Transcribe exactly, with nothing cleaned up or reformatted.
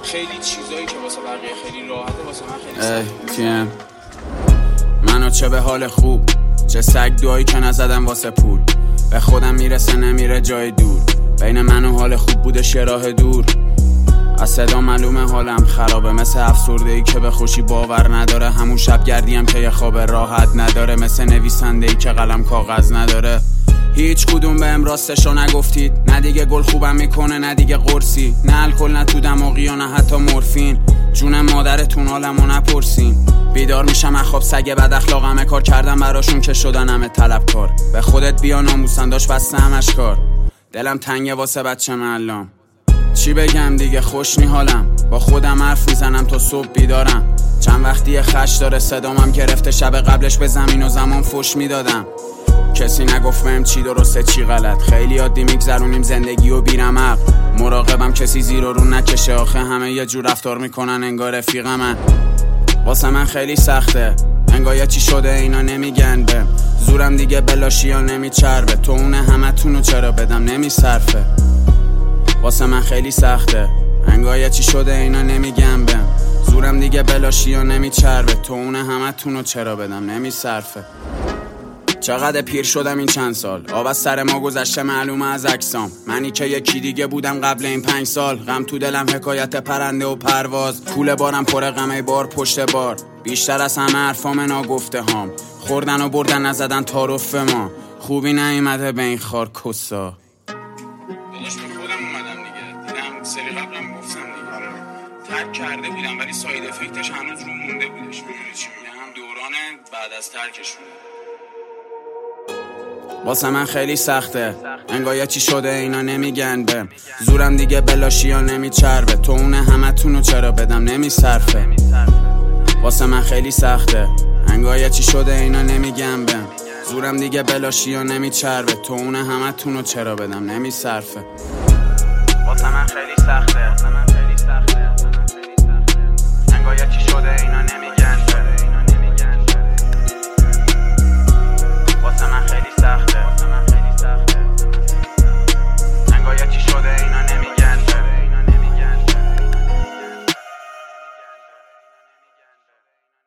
خیلی چیزایی که واسه بقیه خیلی راحته واسه من خیلی سخته. تیم منو چه به حال خوب، چه سگ دوایی که نزدم واسه پول. به خودم میرسه نمیره جای دور، بین من و حال خوب بودش یه راه دور. از صدا معلومه حالم خرابه، مثل افسرده ای که به خوشی باور نداره. همون شب گردیم که یه خواب راحت نداره، مثل نویسنده ای که قلم کاغذ نداره. هیچ کدوم بهم راستشو نگفتید، نه دیگه گل خوبم میکنه نه دیگه قرصی، نه الکل نه تو دماغی و نه حتی مورفین. جون مادرتون حالمو نپرسین. بیدار میشم از خواب سگ بد اخلاقمه، کار کردم براشون که شدن همه طلبکار. به خودت بیا ناموسن داشت بسته همش کار. دلم تنگه واسه بچه معلم، چی بگم دیگه خوش نی حالم. با خودم حرف میزنم تا صبح بیدارم. چند وقتی خش داره صدامم گرفته، شب قبلش به زمین و زمان فش میدادم. کسی نگفت بهم چی درسته چی غلط، خیلی عادی میگذرونیم زندگی و بیرمق. مراقبم کسی زیر و رو نکشه، آخه همه یه جور رفتار میکنن انگار رفیقمن. واسه من خیلی سخته، انگار یه چی شده اینا نمیگن بهم. زورم دیگه بلاشی ها نمیچربه، تو اونه همه تونو چرا بدم نمیصرفه. واسه من خیلی سخته، انگار یه چی شده اینا نمیگن بهم. زورم دیگه بلاشی ها نمیچربه، تو اونه همه تونو چرا بدم نمیصرفه. چقدر پیر شدم این چند سال، آب از سر ما گذشته معلومه از اجسام. منی که یکی دیگه بودم قبل این پنج سال. غم تو دلم حکایت پرنده و پرواز، کوله بارم پر غمه بار پشت بار. بیشتر از همه حرفام ناگفته هام، خوردن و بردن نزدن تعارف ما. خوبی نیومده به این خار کسا. داداش به خودم اومدم دیگه، دیدم سری قبلم گفتم دیگه ترک کرده بودم، ولی ساید افکتش هنوز رو مونده بودش. میدونی چی میگم؟ دوران بعد از ترکش بود. واسه من خیلی سخته، انگار یه چی شده اینا نمیگن بهم. زورم دیگه بلاشی ها نمیچربه، تو اونه همه تونو چرا بدم نمیصرفه. واسه من خیلی سخته، انگار یه چی شده اینا نمیگن بهم. زورم دیگه بلاشی ها نمیچربه، تو اونه همه تونو چرا بدم نمیصرفه. واسه من خیلی سخته، انگار یه چی شده اینا نمیگن